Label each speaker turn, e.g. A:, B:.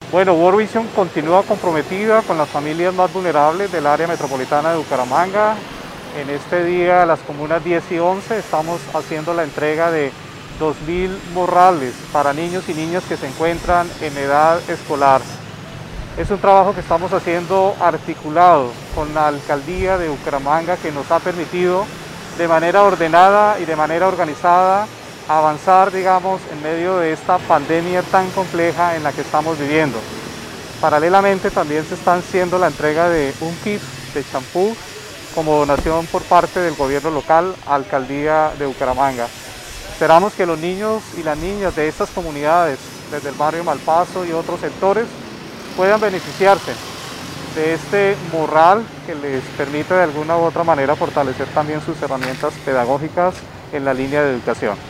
A: Bueno, World Vision continúa comprometida con las familias más vulnerables del área metropolitana de Bucaramanga. En este día, las comunas 10 y 11, estamos haciendo la entrega de 2.000 morrales para niños y niñas que se encuentran en edad escolar. Es un trabajo que estamos haciendo articulado con la alcaldía de Bucaramanga, que nos ha permitido de manera ordenada y de manera organizada avanzar, digamos, en medio de esta pandemia tan compleja en la que estamos viviendo. Paralelamente también se está haciendo la entrega de un kit de champú como donación por parte del gobierno local, alcaldía de Bucaramanga. Esperamos que los niños y las niñas de estas comunidades, desde el barrio Malpaso y otros sectores, puedan beneficiarse de este morral que les permite de alguna u otra manera fortalecer también sus herramientas pedagógicas en la línea de educación.